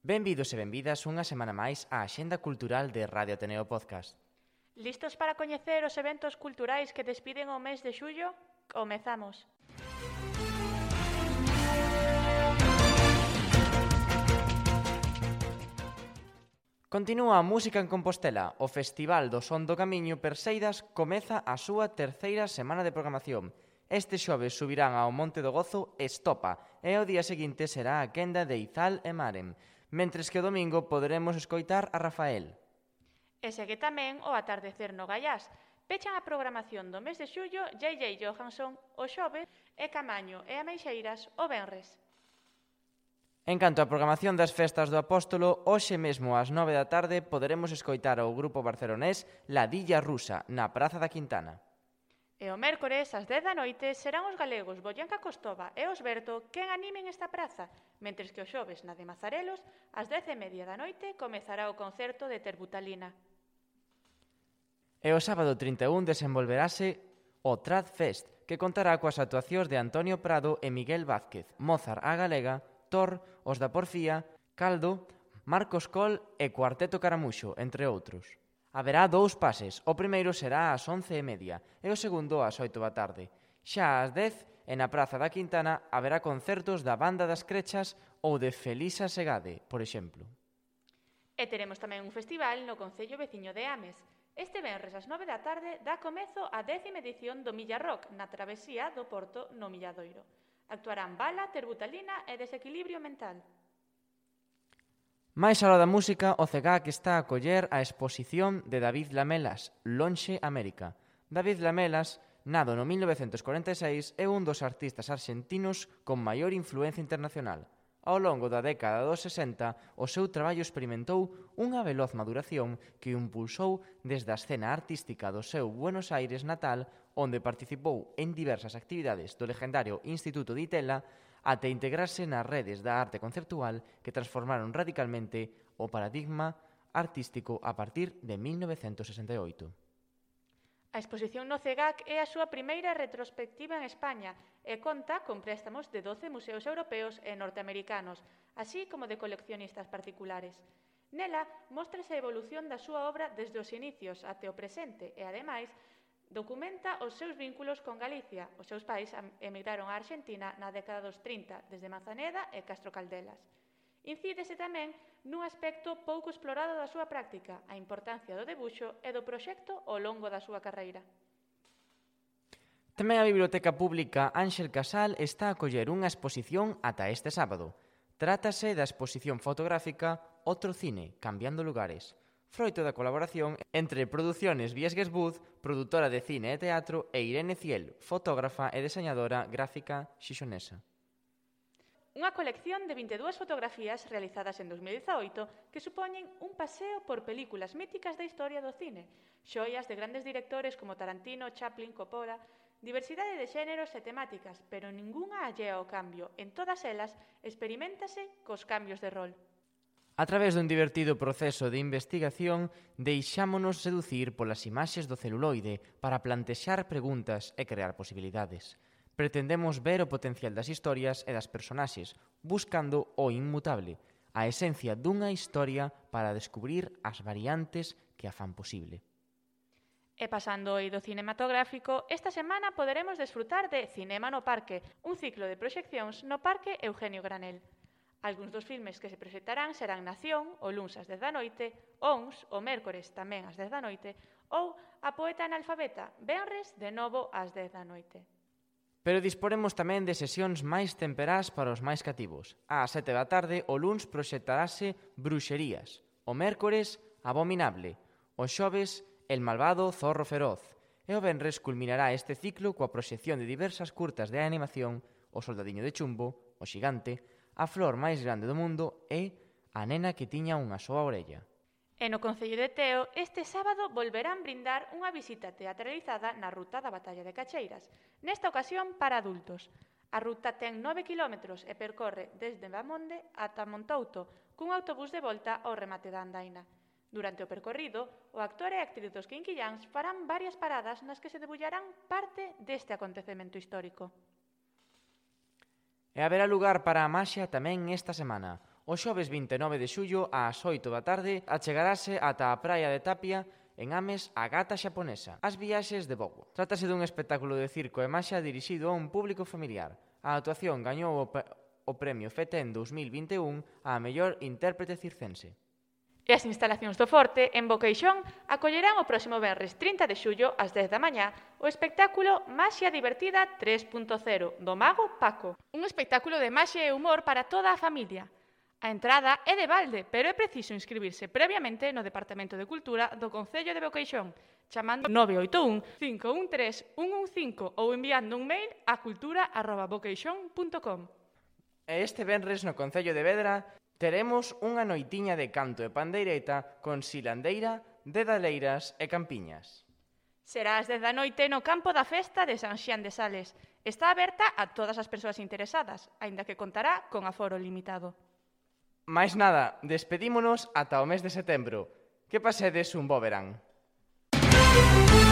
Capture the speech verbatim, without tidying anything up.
Benvidos e benvidas unha semana máis á Axenda Cultural de Radio Ateneo Podcast. Listos para coñecer os eventos culturais que despiden o mes de xullo? Comezamos! Continúa a Música en Compostela. O Festival do Son do Camiño Perseidas comeza a súa terceira semana de programación. Este xoves subirán ao Monte do Gozo Estopa e o día seguinte será a quenda de Izal e Maren, mentres que o domingo poderemos escoitar a Rafael. E segue tamén o atardecer no Gaiás. Pechan a programación do mes de xullo J J Johansson o xoves e Camaño e Ameixeiras o venres. En canto á programación das festas do Apóstolo, hoxe mesmo ás nove da tarde poderemos escoitar ao grupo barcelonés La Dilla Rusa na Praza da Quintana. E o mércores, ás dez da noite, serán os galegos Boyanca Costova e Osberto quen animen esta praza, mentres que o xoves na de Mazarelos, ás dez e media da noite, comezará o concerto de Terbutalina. E o sábado trinta e un desenvolverase o Trad Fest, que contará coas actuacións de Antonio Prado e Miguel Vázquez, Mozart a Galega, Thor, Os da Porfía, Caldo, Marcos Coll e Cuarteto Caramuxo, entre outros. Haberá dous pases, o primeiro será ás once e media e o segundo ás oito da tarde. Xa ás dez, e na Praza da Quintana, haberá concertos da Banda das Crechas ou de Felisa Segade, por exemplo. E teremos tamén un festival no concello veciño de Ames. Este venres ás nove da tarde dá comezo a décima edición do Milla Rock na travesía do Porto no Milladoiro. Actuarán Bala, Terbutalina e Desequilibrio Mental. Mais aló da música, o C E G A C está a acoller a exposición de David Lamelas, Lonxe América. David Lamelas, nado no mil novecentos corenta e seis, é un dos artistas arxentinos con maior influencia internacional. Ao longo da década dos sesenta, o seu traballo experimentou unha veloz maduración que o impulsou desde a escena artística do seu Buenos Aires natal, onde participou en diversas actividades do legendario Instituto de Itela, até integrarse nas redes da arte conceptual que transformaron radicalmente o paradigma artístico a partir de mil novecentos sesenta e oito. A exposición no C E G A C é a súa primeira retrospectiva en España e conta con préstamos de doce museos europeos e norteamericanos, así como de coleccionistas particulares. Nela, móstrase a evolución da súa obra desde os inicios até o presente e, ademais, documenta os seus vínculos con Galicia. Os seus pais emigraron á Argentina na década dos trinta, desde Manzaneda e Castro Caldelas. Incídese tamén nun aspecto pouco explorado da súa práctica, a importancia do debuxo e do proxecto ao longo da súa carreira. Tamén a Biblioteca Pública Ánxel Casal está a acoller unha exposición ata este sábado. Trátase da exposición fotográfica Outro Cine, Cambiando Lugares, froito da colaboración entre Produciones Viesgues Buz, produtora de cine e teatro, e Irene Ciel, fotógrafa e deseñadora gráfica xixonesa. Unha colección de vinte e dúas fotografías realizadas en dos mil dezaoito que supoñen un paseo por películas míticas da historia do cine, xoias de grandes directores como Tarantino, Chaplin, Coppola, diversidade de xéneros e temáticas, pero ningunha allea ao cambio. En todas elas, experiméntase cos cambios de rol. A través dun divertido proceso de investigación, deixámonos seducir polas imaxes do celuloide para plantexar preguntas e crear posibilidades. Pretendemos ver o potencial das historias e das personaxes, buscando o inmutable, a esencia dunha historia para descubrir as variantes que a fan posible. E pasando o eido cinematográfico, esta semana poderemos desfrutar de Cinema no Parque, un ciclo de proxeccións no Parque Eugenio Granel. Algúns dos filmes que se proxectarán serán Nación, o luns ás dez da noite, Ons, o mércores tamén ás dez da noite, ou A Poeta Analfabeta, venres de novo ás dez da noite. Pero disporemos tamén de sesións máis temperás para os máis cativos. Ás sete da tarde, o luns proxectarase Bruxerías, o mércores Abominable, o xoves El Malvado Zorro Feroz, e o venres culminará este ciclo coa proxección de diversas curtas de animación, O Soldadiño de Chumbo, O Xigante, A Flor máis grande do mundo e A nena que tiña unha soa orella. E no Concello de Teo, este sábado volverán brindar unha visita teatralizada na ruta da Batalla de Cacheiras, nesta ocasión para adultos. A ruta ten nove quilómetros e percorre desde Bamonde ata Montouto, cun autobús de volta ao remate da andaina. Durante o percorrido, o actor e actriz dos Quinquilláns farán varias paradas nas que se debullarán parte deste acontecemento histórico. E haberá lugar para a maxia tamén esta semana. O xoves vinte e nove de xullo, ás oito da tarde, achegarase ata a praia de Tapia, en Ames, a gata xaponesa, As viaxes de Bogo. Trátase dun espectáculo de circo e maxia dirixido a un público familiar. A actuación gañou o, o premio FETEN dous mil vinte e un á mellor intérprete circense. E as instalacións do Forte, en Boqueixón, acollerán o próximo venres trinta de xullo ás dez da mañá o espectáculo Maxia Divertida tres punto cero do mago Paco. Un espectáculo de maxia e humor para toda a familia. A entrada é de balde, pero é preciso inscribirse previamente no Departamento de Cultura do Concello de Boqueixón, chamando nove oito un, cinco un tres, un un cinco ou enviando un mail a cultura arroba boqueixón punto com. E este venres no Concello de Vedra teremos unha noitiña de canto e pandeireta con silandeira, dedaleiras e campiñas. Será ás dez da noite no campo da festa de San Xián de Sales. Está aberta a todas as persoas interesadas, aínda que contará con aforo limitado. Mais nada, despedímonos ata o mes de setembro. Que pasedes un bo verán.